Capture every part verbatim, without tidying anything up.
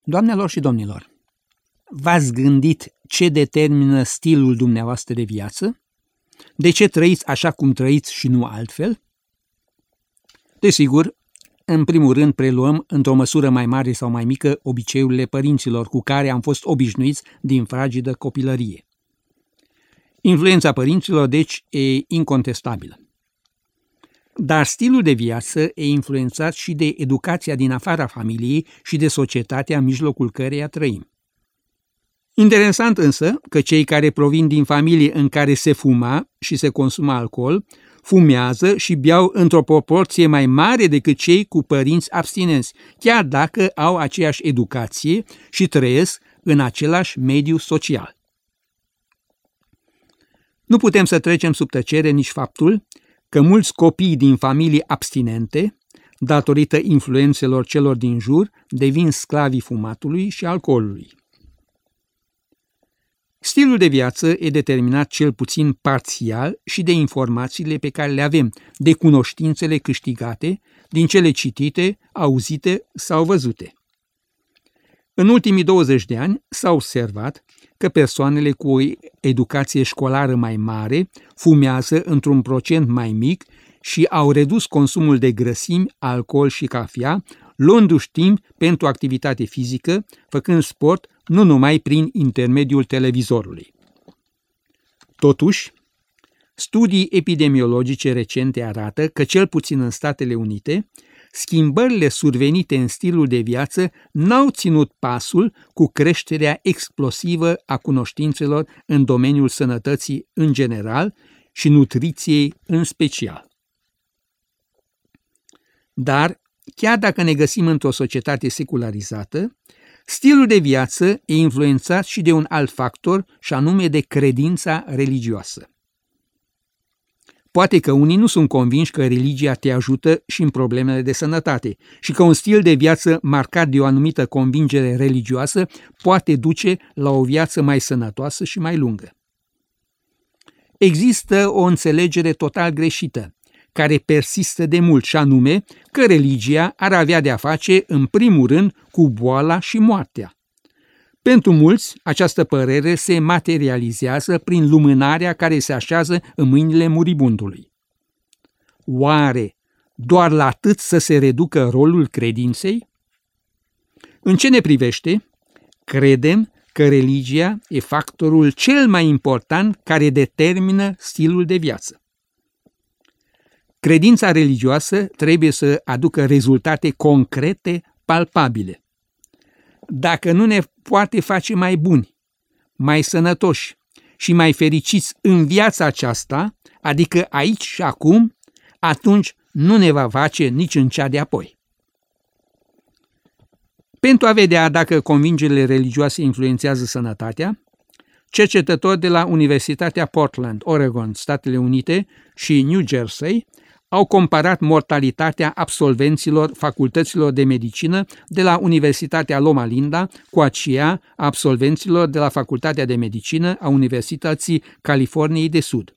Doamnelor și domnilor, v-ați gândit ce determină stilul dumneavoastră de viață? De ce trăiți așa cum trăiți și nu altfel? Desigur, în primul rând preluăm într-o măsură mai mare sau mai mică obiceiurile părinților cu care am fost obișnuiți din fragedă copilărie. Influența părinților, deci, e incontestabilă. Dar stilul de viață e influențat și de educația din afara familiei și de societatea în mijlocul căreia trăim. Interesant însă că cei care provin din familie în care se fuma și se consumă alcool, fumează și beau într-o proporție mai mare decât cei cu părinți abstinenți, chiar dacă au aceeași educație și trăiesc în același mediu social. Nu putem să trecem sub tăcere nici faptul că mulți copii din familii abstinente, datorită influențelor celor din jur, devin sclavii fumatului și alcoolului. Stilul de viață e determinat cel puțin parțial și de informațiile pe care le avem, de cunoștințele câștigate, din cele citite, auzite sau văzute. În ultimii douăzeci de ani s-a observat că persoanele cu o educație școlară mai mare fumează într-un procent mai mic și au redus consumul de grăsimi, alcool și cafea, luându-și timp pentru activitate fizică, făcând sport nu numai prin intermediul televizorului. Totuși, studii epidemiologice recente arată că, cel puțin în Statele Unite, schimbările survenite în stilul de viață n-au ținut pasul cu creșterea explosivă a cunoștințelor în domeniul sănătății în general și nutriției în special. Dar, chiar dacă ne găsim într-o societate secularizată, stilul de viață e influențat și de un alt factor, și anume de credința religioasă. Poate că unii nu sunt convinși că religia te ajută și în problemele de sănătate și că un stil de viață marcat de o anumită convingere religioasă poate duce la o viață mai sănătoasă și mai lungă. Există o înțelegere total greșită, care persistă de mult, și anume că religia ar avea de-a face, în primul rând, cu boala și moartea. Pentru mulți, această părere se materializează prin lumânarea care se așează în mâinile muribundului. Oare doar la atât să se reducă rolul credinței? În ce ne privește, credem că religia e factorul cel mai important care determină stilul de viață. Credința religioasă trebuie să aducă rezultate concrete, palpabile. Dacă nu ne poate face mai buni, mai sănătoși și mai fericiți în viața aceasta, adică aici și acum, atunci nu ne va face nici în cea de apoi. Pentru a vedea dacă convingerile religioase influențează sănătatea, cercetători de la Universitatea Portland, Oregon, Statele Unite și New Jersey au comparat mortalitatea absolvenților facultăților de medicină de la Universitatea Loma Linda cu aceea a absolvenților de la Facultatea de Medicină a Universității Californiei de Sud.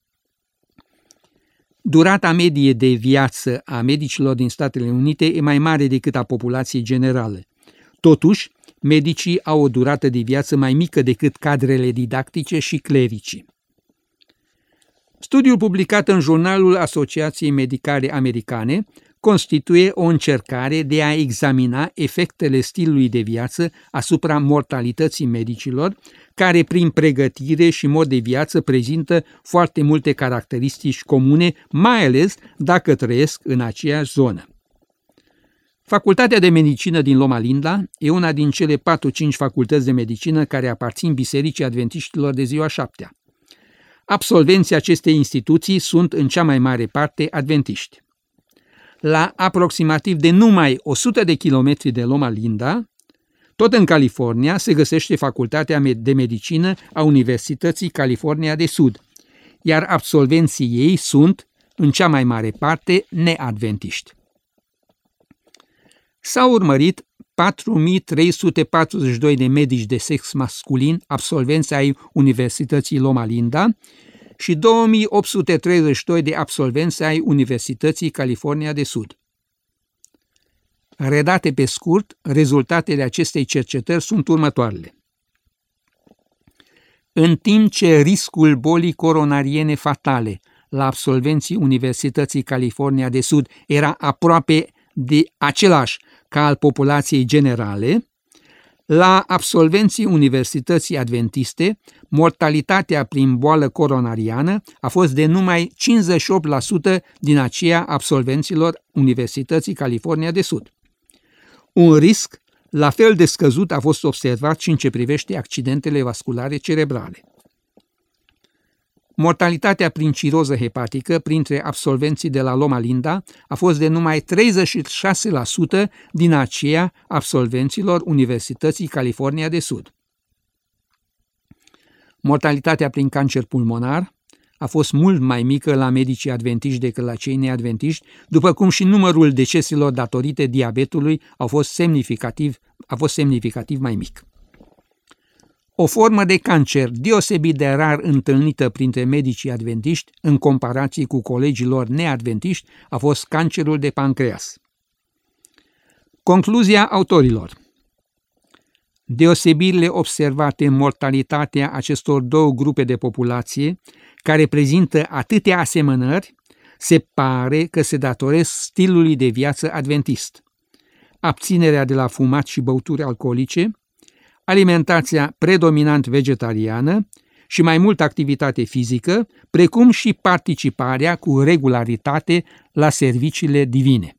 Durata medie de viață a medicilor din Statele Unite e mai mare decât a populației generale. Totuși, medicii au o durată de viață mai mică decât cadrele didactice și clericii. Studiul publicat în Jurnalul Asociației Medicale Americane constituie o încercare de a examina efectele stilului de viață asupra mortalității medicilor, care prin pregătire și mod de viață prezintă foarte multe caracteristici comune, mai ales dacă trăiesc în aceeași zonă. Facultatea de Medicină din Loma Linda e una din cele patru-cinci facultăți de medicină care aparțin Bisericii Adventiștilor de Ziua Șaptea. Absolvenții acestei instituții sunt în cea mai mare parte adventiști. La aproximativ de numai o sută de kilometri de Loma Linda, tot în California, se găsește Facultatea de Medicină a Universității California de Sud, iar absolvenții ei sunt, în cea mai mare parte, neadventiști. S-au urmărit patru mii trei sute patruzeci și doi de medici de sex masculin, absolvenți ai Universității Loma Linda, și două mii opt sute treizeci și doi de absolvenți ai Universității California de Sud. Redate pe scurt, rezultatele acestei cercetări sunt următoarele. În timp ce riscul bolii coronariene fatale la absolvenții Universității California de Sud era aproape de același ca al populației generale, la absolvenții Universității Adventiste, mortalitatea prin boală coronariană a fost de numai cincizeci și opt la sută din aceea absolvenților Universității California de Sud. Un risc la fel de scăzut a fost observat și în ce privește accidentele vasculare cerebrale. Mortalitatea prin ciroză hepatică printre absolvenții de la Loma Linda a fost de numai treizeci și șase la sută din aceea absolvenților Universității California de Sud. Mortalitatea prin cancer pulmonar a fost mult mai mică la medicii adventiști decât la cei neadventiști, după cum și numărul deceselor datorite diabetului a fost semnificativ, a fost semnificativ mai mic. O formă de cancer deosebit de rar întâlnită printre medicii adventiști, în comparație cu colegii lor neadventiști, a fost cancerul de pancreas. Concluzia autorilor: deosebirile observate în mortalitatea acestor două grupe de populație, care prezintă atâtea asemănări, se pare că se datoresc stilului de viață adventist. Abținerea de la fumat și băuturi alcoolice, alimentația predominant vegetariană și mai multă activitate fizică, precum și participarea cu regularitate la serviciile divine.